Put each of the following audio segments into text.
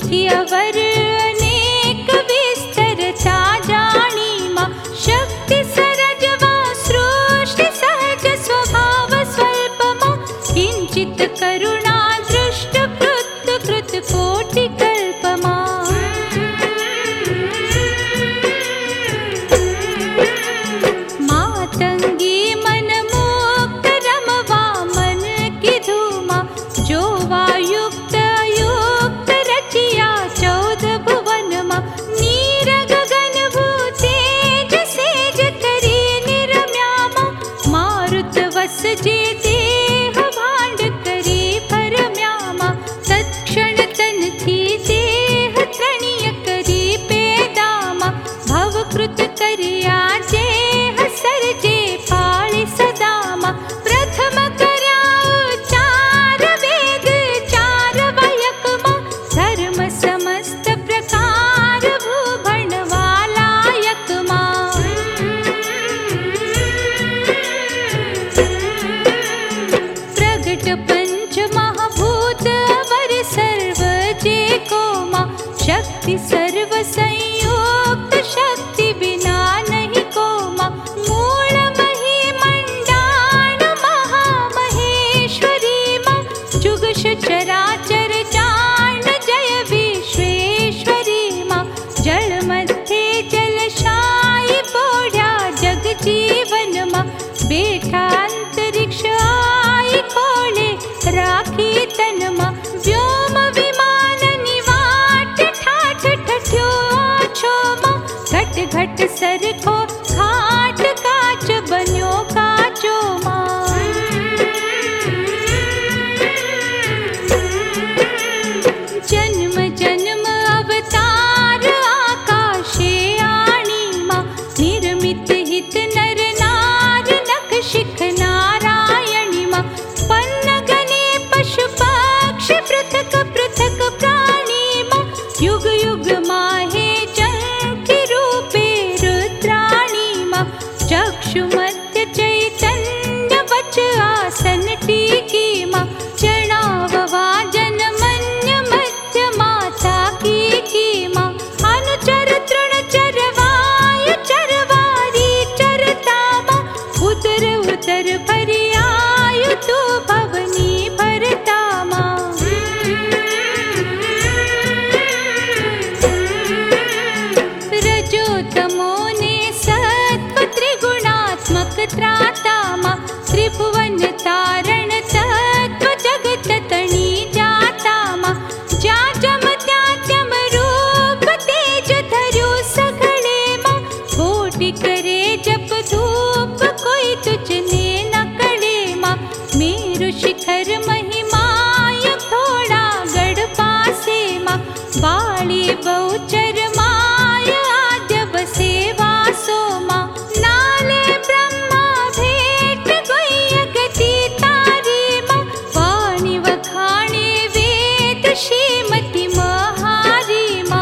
तिथि अवर अनेक विस्तरता जाणी मा शक्ति सरजवा सृष्टि सहज स्वभाव स्वल्प मा किंचित करुणा दृष्ट कृत कृत कोटि कल्प मा मातंगी मन मुक्त रमवा मन की धूमा जो वायुक्त युक्त रचिया 14 भुवन मा नीर गगन भूतेज सेज करी निरम्या मा मारुत वस जे देह भांड करी भरम्या मा तत्क्षण तन थी देह तृणीय करी पेदा मा भवकृत करिया जेह सरजे पाळि सदा मा प्रथम कर्या चार वेद चार वयक मा धर्म समस्त प्रकार भूभणवालायक मा प्रगट पंच महाभूत अवर सर्व जे को मा शक्ति सर्व संयुक्त शक्ति बिना नहीं को मा मूल मही मंडाण महामहेश्वरी मा जुगश चराचर जान जय विश्वेश्वरी मा जल मध्य जलशायी बोढ़्या जग जीवन मा बेठा अंतरिक्ष आई खोले राखी तन मा व्योम विमान निवाट ठाठ ठठ्यो छो मा घट घट सरखो घाट काच बन्यो काचो मा जन्म जन्म अवतार आकाशे आणी मा निर्मित हित नर नार नख शिख नारायणी मा पन्न गणे पशु पक्षी पृथक पृथक प्राणी मा युग युग माहे चंकी रूपे रुद्राणी मा चक्षु मध्य चैतन्य वच आसन टीकी मा चरणाववा जनमन्य मध्य माता की मा अनुचर तृण चरवाय चरवारी चरता मा उदर उदर भरी आयु तू भवनी भरता मा रजो तमो ने सत्व त्रिगुणात्मक त्राता मा त्रिभुवन तारण तत्व जगत तणी जाता मा जा जम त्या जम रूप तेज धर्यो सघळे मा कोटि करे जप धूप कोई तुझने न कळे मा मेरु शिखर महिमाय थोड़ा गढ़ पासे मा बाली बहुचर माय आद्य बसे वासो मा नाले ब्रह्मा भेट गोय गति तारी मा वाणी वखाणे वेद श्रीमती महारी मा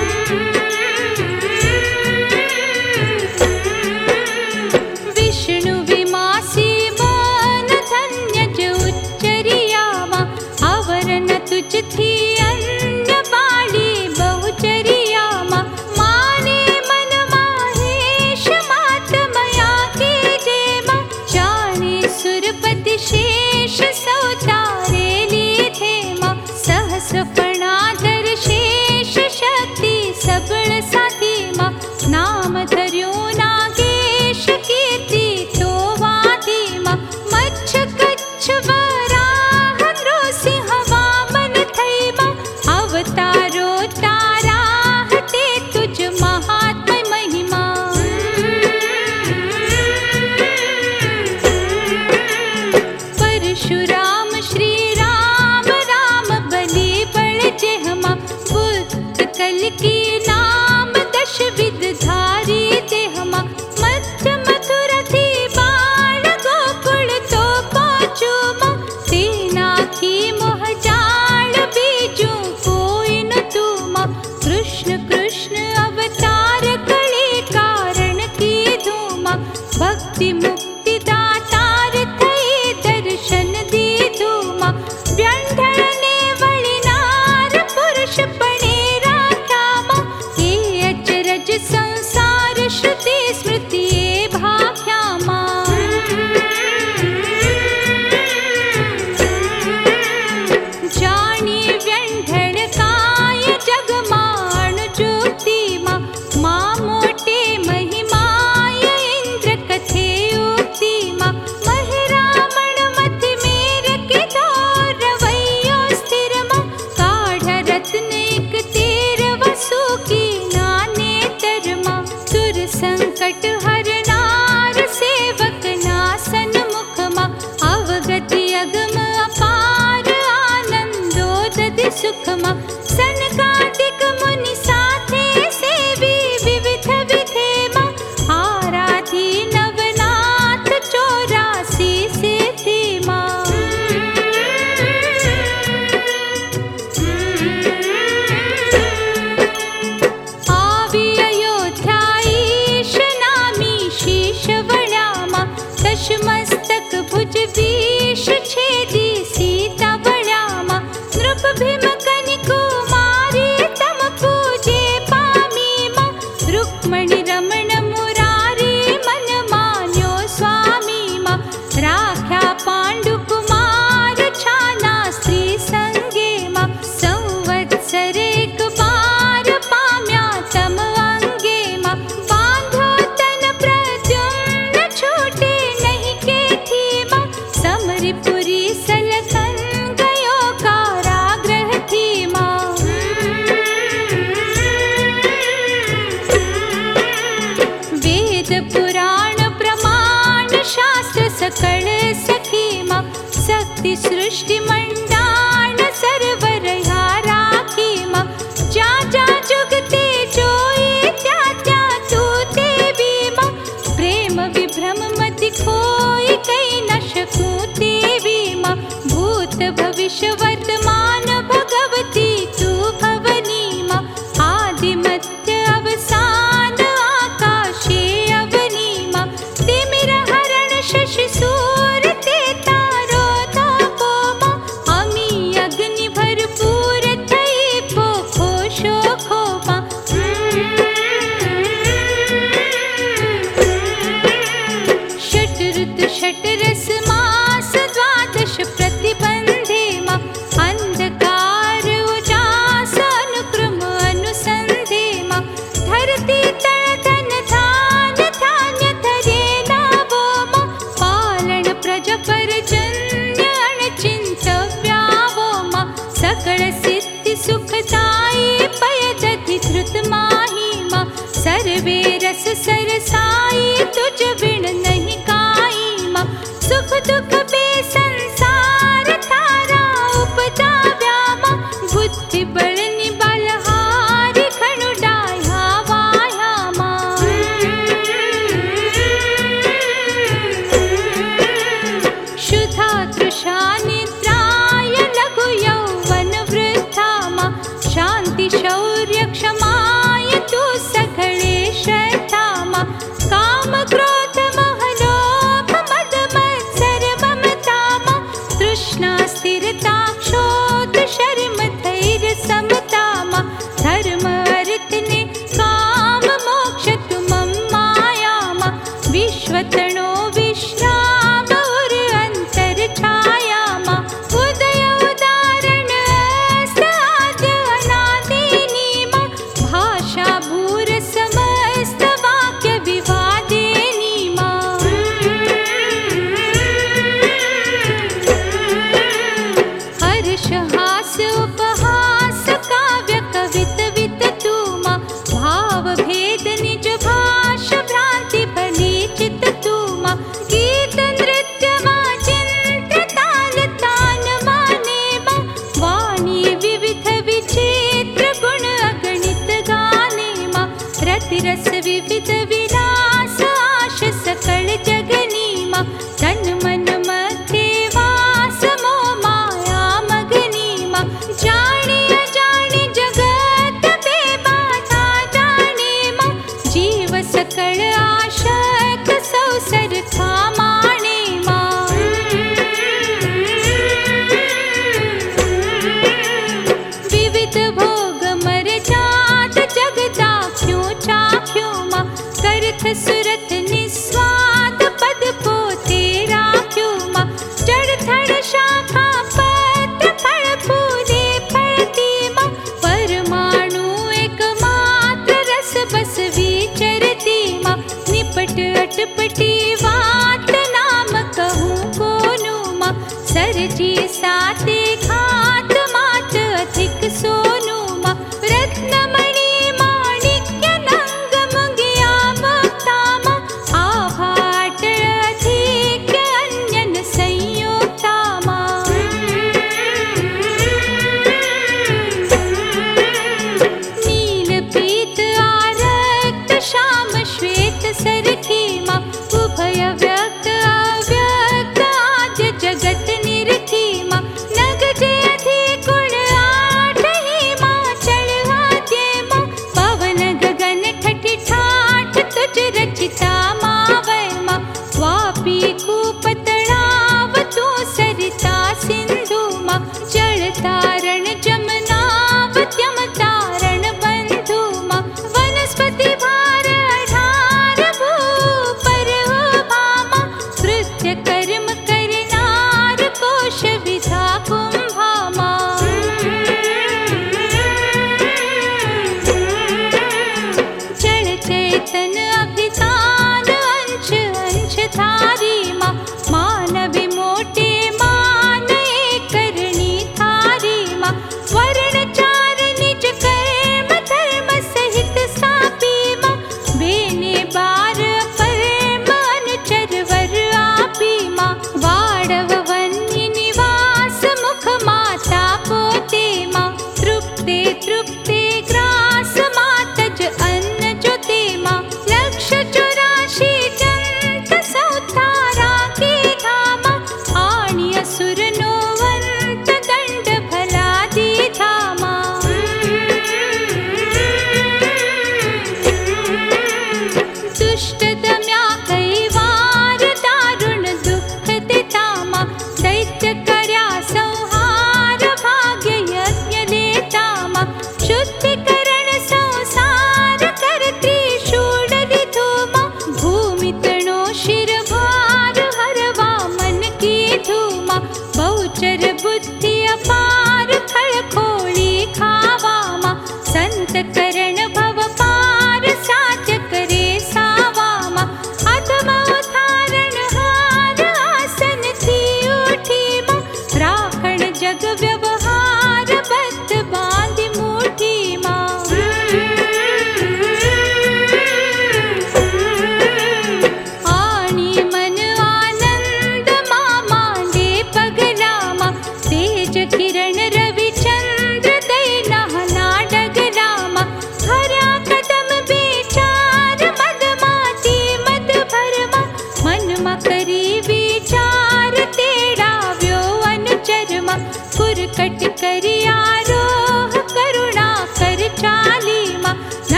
विष्णु विमासी मन धन्य जो उच्चरिया मा आवरण तुझ थी अन्य बाली बहुचरिया मा माने मन माहेश मात मया के जे मा जाने सुरपति शेष सौतारे लीधे मा सहस फणाधर शेष शक्ति सबल साथी मा नाम धर्यो नागेश कीर्ति तो वादी मा मच्छ कच्छ वराह नृसिंह वामन थई मा अवतारो तारा हटे तुझ महात्म महिमा परशुराम श्री राम राम बलि बल जेहमा बुद्ध कल की नाम दश विध धारी देहमा मध्य मथुर थी बाण गोकुल तो पाचू मा सेना की मोह जाल बीजू कोई न तू मा कृष्ण कृष्ण अवतार कली कारण की धूमा भक्ति मुक्ति दातार थई दर्शन दी धूमा व्यंढने वळिनार पुरुष पणे वर्तमान भगवती तू भवनी माँ। आदि मध्य अवसान आकाशे अवनी माँ। तिमिर हरण शशि सूर्य ते तारो तापो माँ। अमी अग्नि भरपूर थई पोखो शोखो माँ। षट ऋतु षट रस मास द्वादश प्रतिबंधे माँ। अंधकार उजास अनुक्रम अनुसंधे माँ। धरती तल धन धान्य धान्य धरे लाभो माँ। पालन प्रज परजन्य अणचिंतव्यावो माँ। सकल सिद्धि सुखदायी पय दधि धृत माही माँ। सर्वे रस सरसाई तुझ बिन नहीं काई माँ। सुख दुख बे संसार तारा उपजाव्या माँ। बुद्धि बलनि बलहारी खणु डाह्या वाया माँ। शुद्धा तृषा निद्राय लघु यौवन वृद्धा माँ। शांति शौर्य क्षमाय तू सघळे श्रद्धा माँ। काम क्रोध मोह लोभ मद मत्सर ममता माँ। तृष्णा स्थिरता क्षोध शर्म धैर्य समता माँ। धर्म अर्थ ने काम मोक्ष तुमं माया माँ। विश्वतणो विश्राम उर अंतर छाया माँ। उदय उदाहरण अस्त आद्य अनादिनी माँ। भाषा भूर समस्त वाक्य विवादिनी माँ। हर्ष हास उपहास काव्य कवित वित तू माँ। भाव भेद निज भाष भ्रांति भली चित तू माँ। गीत नृत्य माँ चिंत्र ताल तान माने माँ। वाणी विविध विचित्र गुण अगणित गाने माँ। रति रस विविध विलास आश सकल जगनी माँ। तन मन मध्य वास मोह माया मगनी माँ। जाने अजाने जगत बेबाधा जाने माँ। जीव सकल आशक्त सौसर था माने माँ। विविध भोग मर जात जगदाख्यों चाख्यों माँ। करथ सुरथ निस्वाद पद पोते राख्यो माँ। जड़ थड़ शाखा पत्र फल फूले फलती माँ। परमाणु एक मात्र रस बस विचरती माँ। निपट अटपटी वात नाम कहूँ कोनु माँ। सरजी साते घात मात अधिक सोनु माँ। रत्नमणि माणिक्य नंग मुंगिया मुक्ता माँ। आभाट अधिक अन्यन संयुक्ता माँ। नील पीत आरक्त श्याम श्वेत सरखी माँ। उभय व्यक्त अव्यक्त आद्य जगत निरखी माँ। नग जे अधिक गुण आठ ही माँ। चल आद्य माँ। पवन गगन ठठी ठाठ तुझ रचिता माँ वै माँ। वापी कूप तड़ाव तू सरिता सिंधु माँ। जल तारण जमनाव त्यम तारण बंधु माँ। वनस्पति भार अठार भूपर उभा माँ। कृत्य कर्म करनार कोश विधा कुंभा माँ। जड़ चैतन अभिधान अंश अंश धारी माँ। मानवी मोटे मान एक करणी धारी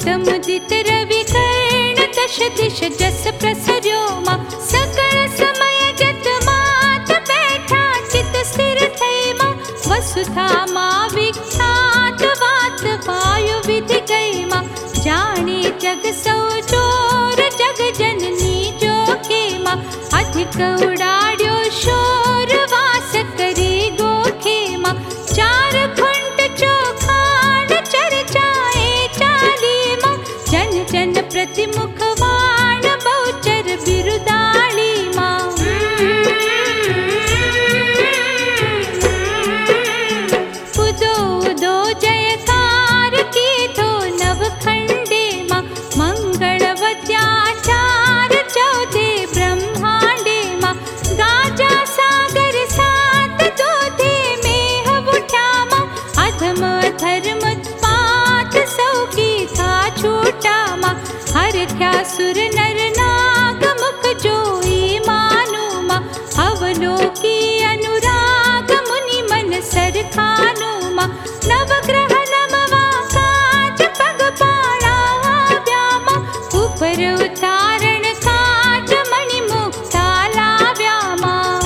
मुदित मुदित रवि कर्ण दश दिश जस प्रसर्यो मां सकल समय जत मात बैठा चित स्थिर थई मां वसुधा मां विख्यात वात वायु विधि गई मां जाने जग सौ चोर जग जननी जो के मां अधिक उड़ाड्यो शोर वास करी गोखे मां चार खुंट चोखाण चर्चाए चाली मां जन जन प्रतिमुख वाण बहुचर बिरुदाली मां उदो उदो जयकार की दो नवखंडे मां मंगलवत्याचार चौदे ब्रह्मांडे मां गाजा सागर सात दोधे में उठा मां अधम धर्म पात सौ की था छूटा मां हर क्या सुर नर नाग मुख जोई मानु मां अवलोकी अनुराग मुनि मन सरखानु मां नवग्रह नमवा काज पग पाड़ा व्यामा ऊपर उतारण काज मणि मुक्ता लाव्या मां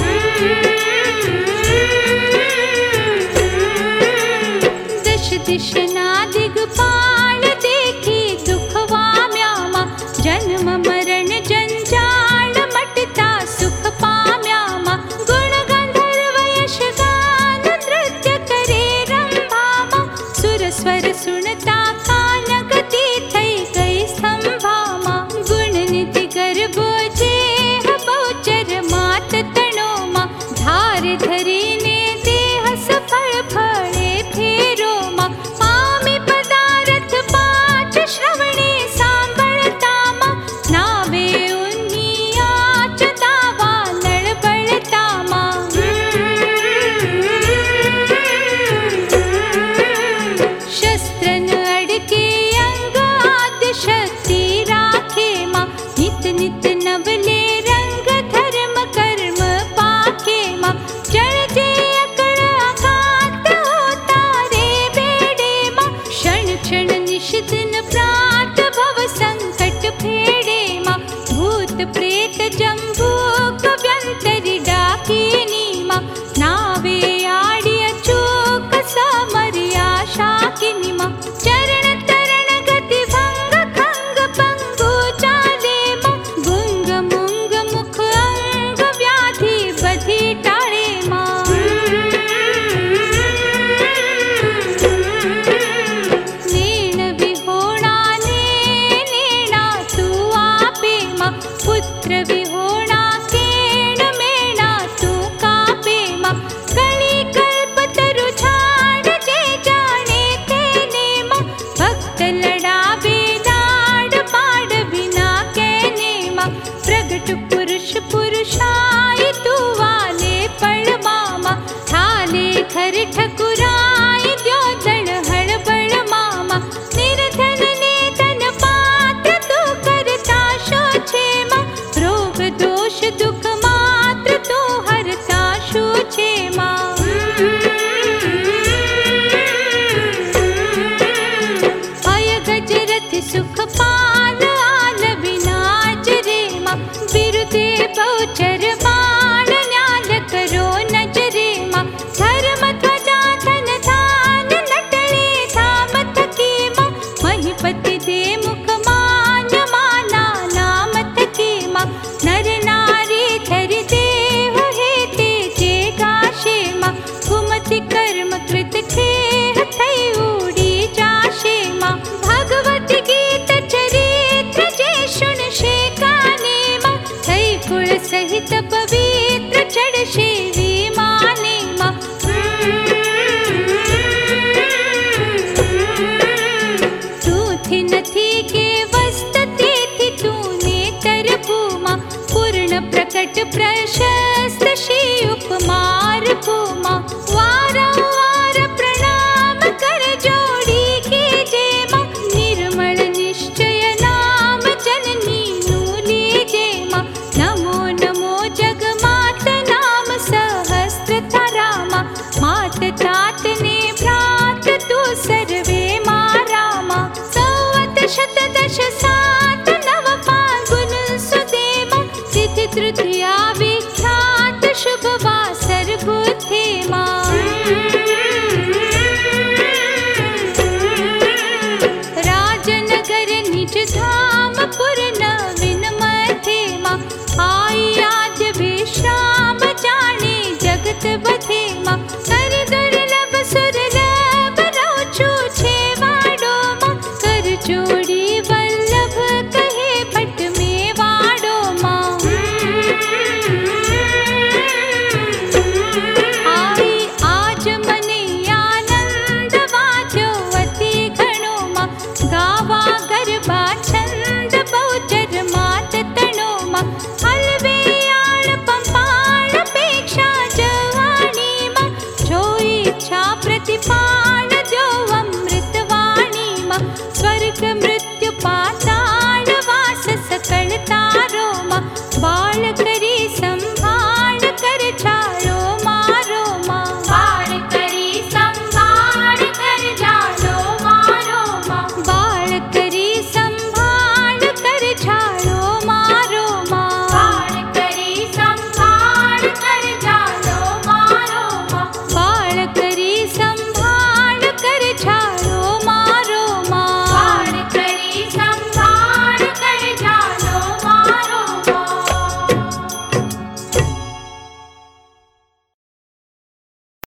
दश दिश ना दिगपाल देखी दुख वाम्या मां जन्म मरण जंजाल मटता सुख पाम्या मां गुण गंधर्व यश गान नृत्य करे रंभा मां सुर स्वर सुनता कान गति थई गई स्तंभा मां गुण निधि गर्भ जेह बहुचर मात तणो मां धार धरी ने देह सफल फळे फेरो मां पामी पदार्थ पाच श्रवणे सांभळता मां नावे उन्नियाच दावा नळबळता मां शस्त्रन अडके अंग आद्य शक्ति राखे मां नित नित नवले रंग धर्म कर्म पाखे मां जळ जे अकळ आघात होता रे बेडे मां क्षण क्षण निशिदिन प्रात भव संकट फेडे मां भूत प्रेत जंबूक व्यंतरी डाकिनी मां नावे आडी अचूक समर्या शाकिनी मां चरण तरण गति भंग खंग पंगु चाले मां गुंग मुंग मुख अंग व्याधि बधी टाळे मां नेण विहोणा ने नेणा तू आपे मां पुत्र विहोणा केण मेणा तू कापे मां कळी कल्प तरु झाड जे जाणे तेने मां भक्त लडावे लाड पाड बिना केने मां प्रगट पुरुष पुरुषाय तू वाले पळवा मां थाले घर ठकुराय द्यो दळ हळबळ मामा निर्धन ने धन पात्र तू करता शोचे मां रोग दोष दुख मात्र तू हरता शोचे मां अय गजरथ सुख पाल आल विनाज रे मां बिरुदे बहुचर बाण न्याल करो नजरे मां धर्म ध्वजा धन धान नटळे धाम थकी मां महिपति दे मुख मान माना नाम थकी मां नर नारी धरि देव हे तेजे गाशे मां कुमति कर्म कृत खेह थई उड़ी जाशे मां भगवत गीत चरित्र जे सुनशे काने मां थई कुल सहित पवित्र चढ़शे विमाने मां तू थी नथी के वस्त तेथी तूने तरपू मां पूर्ण प्रकट प्रशस्त